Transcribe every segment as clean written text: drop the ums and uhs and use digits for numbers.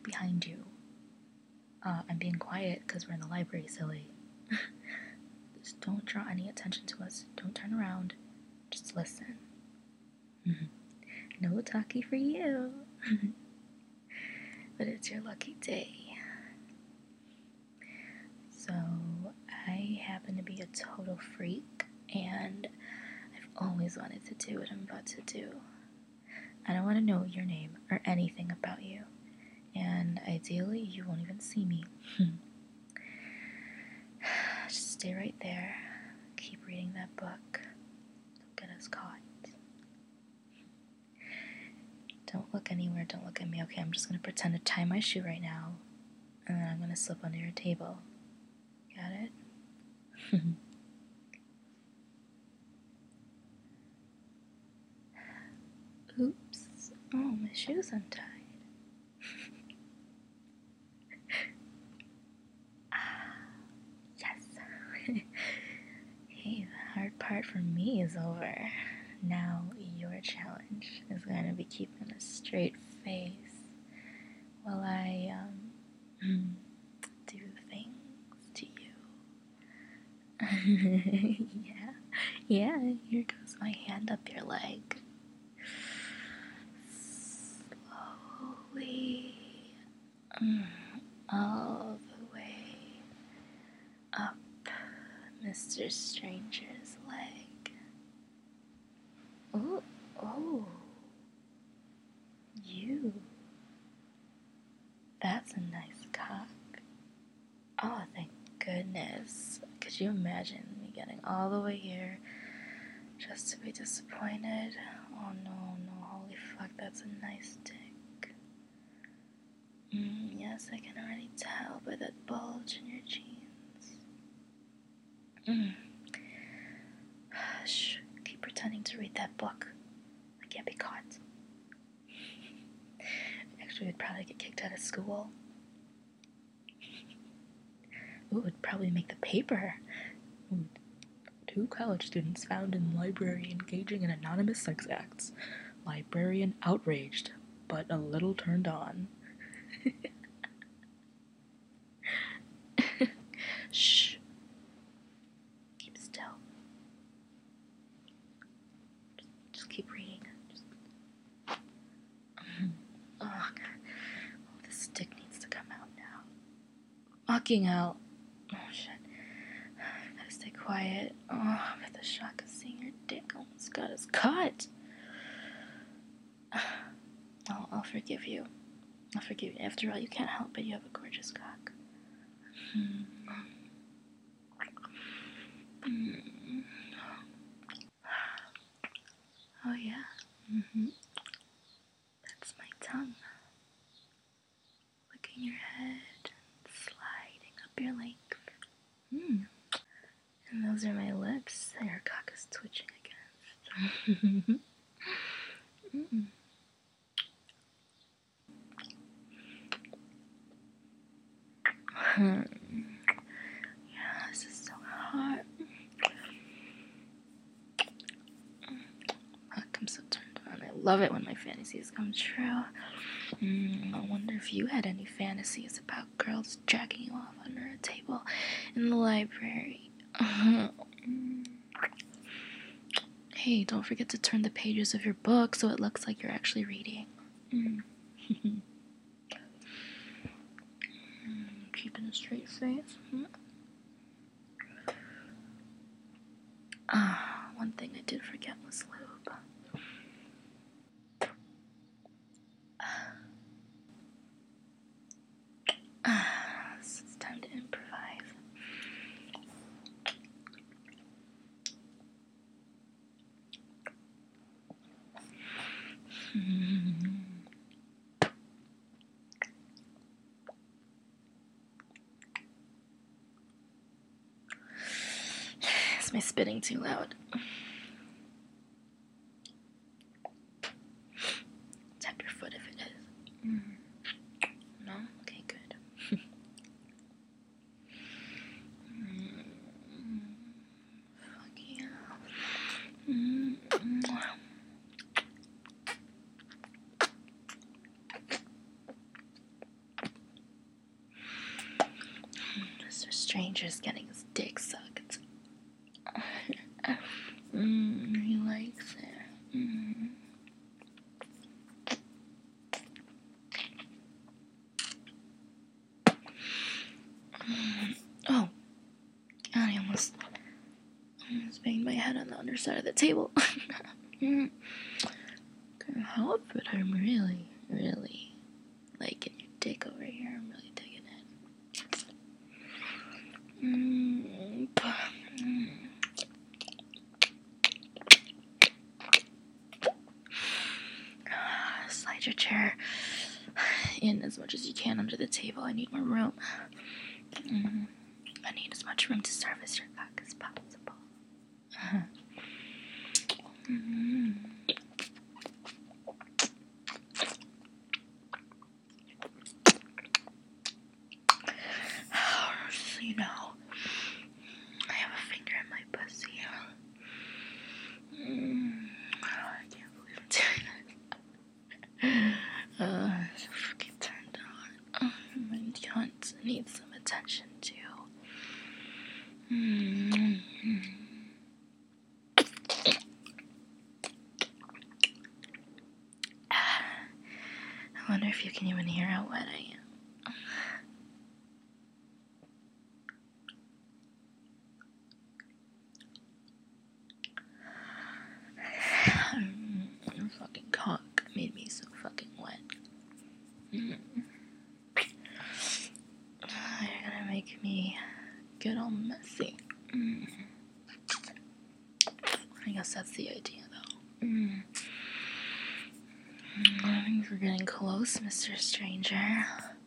behind you. I'm being quiet because we're in the library, silly. Just don't draw any attention to us. Don't turn around. Just listen. No talkie for you. But it's your lucky day. So, I happen to be a total freak, and I've always wanted to do what I'm about to do. I don't want to know your name or anything about you, and ideally, you won't even see me. Just stay right there. Keep reading that book. Don't get us caught. Don't look anywhere. Don't look at me. Okay, I'm just going to pretend to tie my shoe right now, and then I'm going to slip under your table. Got it? Oops. Oh, my shoe's untied. Yes. Hey, the hard part for me is over. Now your challenge is going to be keeping a straight face while I, do things to you. Yeah, here goes my hand up your leg. Slowly, all the way up Mr. Stranger's leg. Oh, you. That's a nice cock. Oh, thank goodness. Could you imagine me getting all the way here just to be disappointed? Oh no, holy fuck, that's a nice dick. Yes, I can already tell by that bulge in your jeans. Shh, keep pretending to read that book. I can't be caught. Actually, we'd probably get kicked out of school. Ooh, it'd probably make the paper. 2 college students found in library engaging in anonymous sex acts. Librarian outraged, but a little turned on. Shh. Keep still. Just keep reading. Oh, this stick needs to come out now. Walking out. Oh, shit. I gotta stay quiet. Oh, but the shock of seeing your dick almost got us caught. I'll forgive you. I'll forgive you. After all, you can't help it. You have a gorgeous cock. Oh, yeah. That's my tongue. Licking your head and sliding up your length. And those are my lips that your cock is twitching against. Yeah, this is so hot. Fuck, I'm so turned on. I love it when my fantasies come true. I wonder if you had any fantasies about girls jacking you off under a table in the library. Hey, don't forget to turn the pages of your book so it looks like you're actually reading. Keeping a straight face. One thing I did forget was lube. So it's time to improvise. Is my spitting too loud? Tap your foot if it is. No? Okay, good. Fuck yeah. I almost banged my head on the underside of the table. Kind of outfit I'm really, really liking your dick over here. I'm really digging it. Slide your chair in as much as you can under the table. I need more room. I need as much room to service your cock as possible. So you know, I have a finger in my pussy. I can't believe I'm doing this. So fucking turned on. My cunt needs some attention too. I wonder if you can even hear how wet I am. Your fucking cock made me so fucking wet. You're gonna make me get all messy. I guess that's the idea, though. I think we're getting close, Mr. Stranger.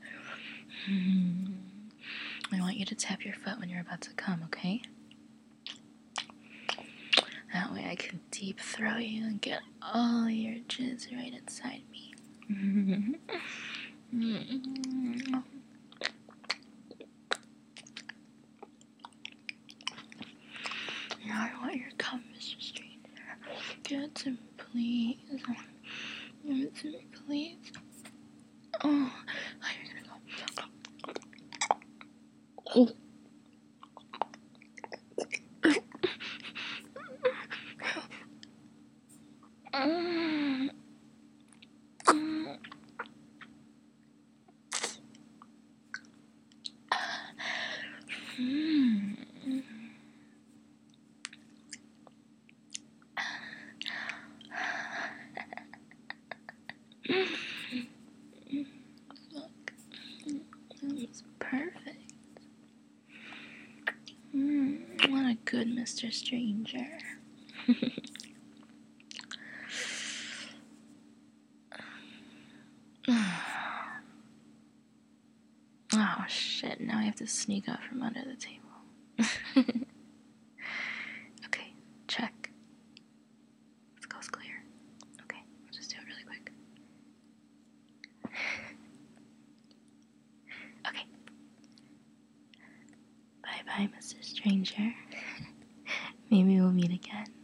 I want you to tap your foot when you're about to come, okay? That way I can deep throw you and get all your jizz right inside me. I want your cum, Mr. Stranger. Give it to me, please. Give it to me, please. Oh, you're gonna go. Oh. Look, that's perfect. What a good Mr. Stranger. Oh shit, now I have to sneak out from under the table. Okay, check. This goes clear. Okay, I'll just do it really quick. Okay. Bye bye, Mr. Stranger. Maybe we'll meet again.